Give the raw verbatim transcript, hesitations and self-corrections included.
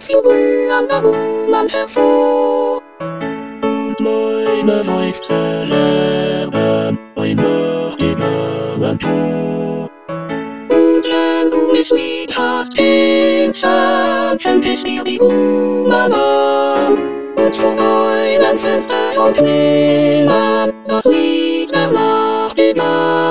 Jubel an der Wohnland hervor. Und meine Seufzer lärmen bei Nacht im langen Tor. Und wenn du mich lieb hast, entfernt, schenk dir die Blumen an. Und vor deinem Fenster soll klingen das Lied der Nachtigall.